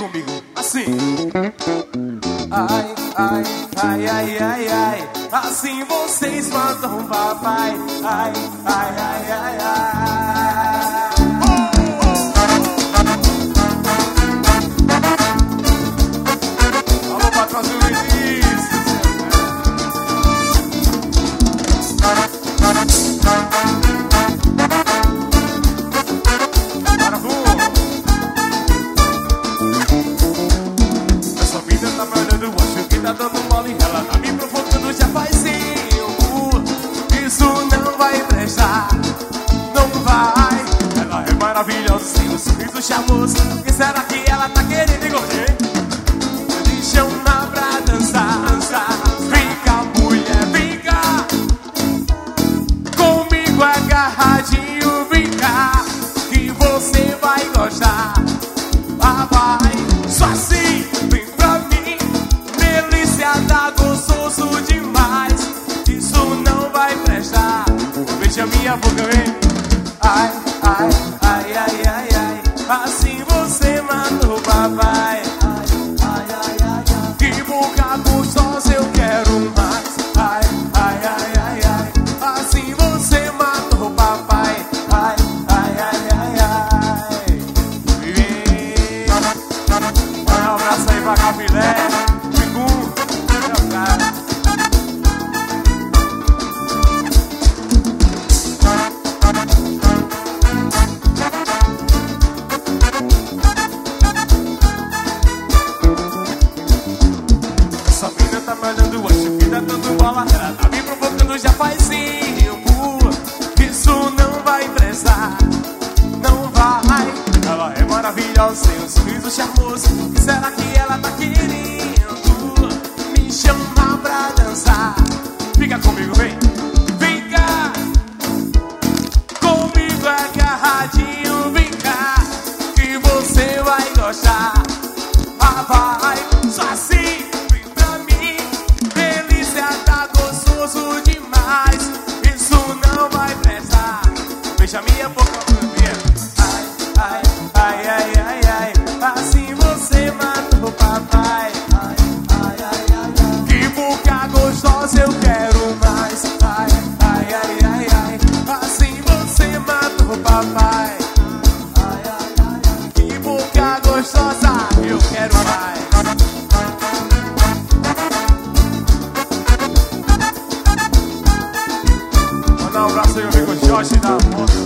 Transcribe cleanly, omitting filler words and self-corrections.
comigo, assim. Ai, ai, ai, ai, ai, ai. Assim vocês matam papai. Ai, ai, ai, ai, ai. Alô, patrocínio Luiz. Essa vida tá me olhando, acho que tá dando mole. Ela tá me provocando já faz tempo. Isso não vai prestar, não vai. Ela é maravilhosa, tem um sorriso charmoso. O que será que ela tá querendo engolir? Me chama pra dançar, dançar. Fica, mulher, fica comigo agarradinho, vem cá, que você vai gostar. Ah, vai, só assim, vem pra mim. Delícia, tá gostoso demais. Isso não vai prestar. Veja minha boca, vem. Ai, ai, ai, ai, ai, ai. Assim você matou o papai. Ai, ai, ai, ai, ai. Que boca gostosa, eu quero mais. Ai, ai, ai, ai, ai. Assim você matou o papai. Ai, ai, ai, ai, ai. Manda um abraço aí pra Capilé. Figu, meu cara. Essa mina tá me olhando, acho que tá dando bola. Ela tá me provocando já faz tempo. Isso não vai prestar, não vai. Ela é maravilhosa, tem um sorriso charmoso. E será que ela tá querendo me chamar pra dançar? Fica comigo, vem. Fica comigo agarradinho, vem cá, que você vai gostar. Ah, vai, só assim, vem pra mim. Delícia, tá gostoso demais. Isso não vai prestar. Beija minha boca, minha. Ai, ai, ai, ai, ai. Assim você matou o papai. Ai, ai, ai, ai, ai. Que boca gostosa, eu quero mais. Ai, ai, ai, ai, ai. Assim você matou o papai. Ai, ai, ai, ai. Que boca gostosa, eu quero mais. Mandar um abraço aí, meu amigo Jorge da moto.